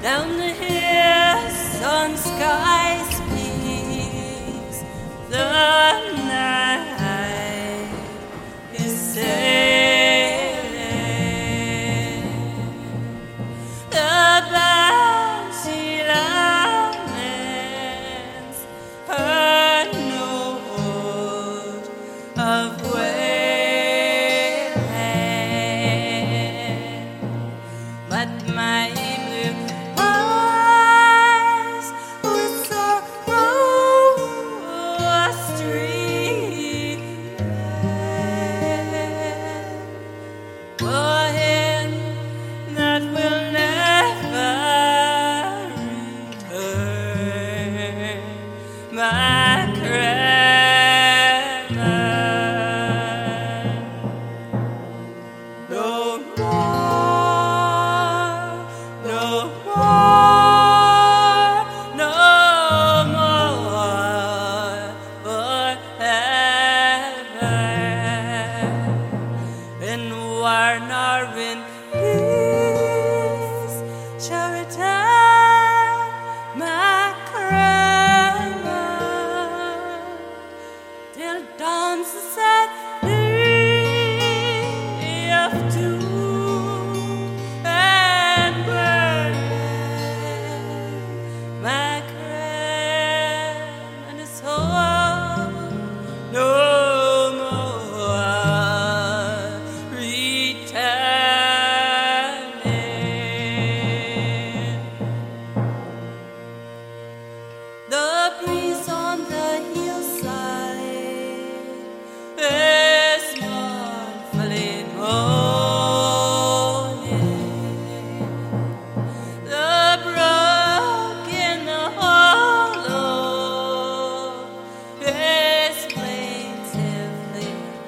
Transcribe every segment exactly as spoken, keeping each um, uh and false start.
down the hills on skies peaks. The night is sailing. The bouncy laments her note of wailing, but my blue eyes with sorrow stream for him that will never return, my Kremen. No more, no more, no more forever. In war nor in peace shall return my Kremen, till dawns the sad day of doom and burden. My Kremen is home no more returning. The breeze on the hillside is mournfully moaning. The brook in the hollow is plaintively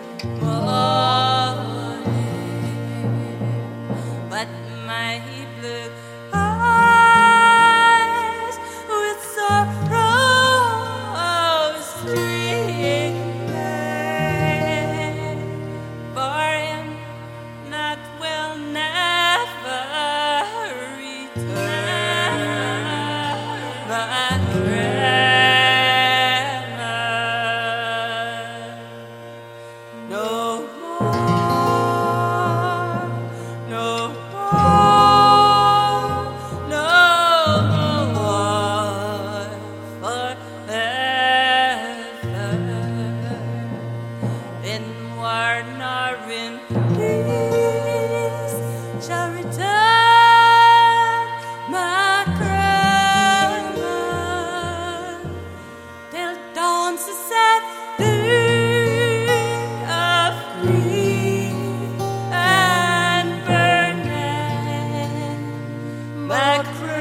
moaning, but my blue eyes with sorrow streaming for him that will never return, my Kremen. No more, no more, no more forever. In war nor in peace shall return my Kremen, till dawns the sad day of grief and burning. My Kremen.